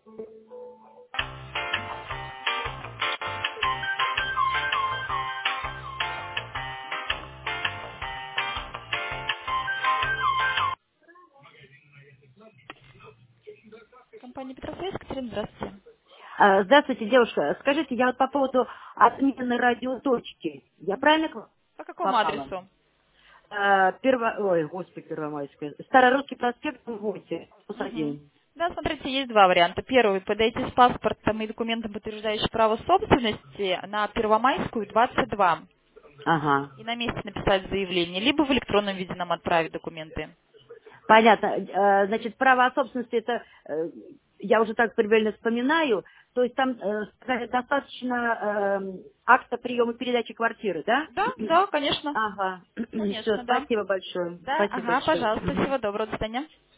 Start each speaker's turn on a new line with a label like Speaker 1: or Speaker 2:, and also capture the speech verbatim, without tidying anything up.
Speaker 1: Компания Петросвет, Екатерина, здравствуйте.
Speaker 2: А, Здравствуйте, девушка. Скажите, я вот по поводу отмены радиоточки. Я правильно к вам
Speaker 1: По какому
Speaker 2: попала?
Speaker 1: адресу?
Speaker 2: А, Перво... Ой, господи, Первомайская. Старорусский проспект восемь, плюс
Speaker 1: Мгм.
Speaker 2: один.
Speaker 1: Да, смотрите, есть два варианта. Первый, подойти с паспортом и документом, подтверждающим право собственности на Первомайскую, двадцать два.
Speaker 2: Ага.
Speaker 1: И на месте написать заявление, либо в электронном виде нам отправить документы.
Speaker 2: Понятно. Э, Значит, право собственности это, э, я уже так примерно вспоминаю, то есть там э, сказали, достаточно э, акта приема передачи квартиры, да?
Speaker 1: Да, да, конечно.
Speaker 2: Ага. Все,
Speaker 1: Конечно, да.
Speaker 2: спасибо большое.
Speaker 1: Да,
Speaker 2: Спасибо
Speaker 1: ага,
Speaker 2: большое.
Speaker 1: пожалуйста,
Speaker 2: Мгм.
Speaker 1: всего доброго, до свидания.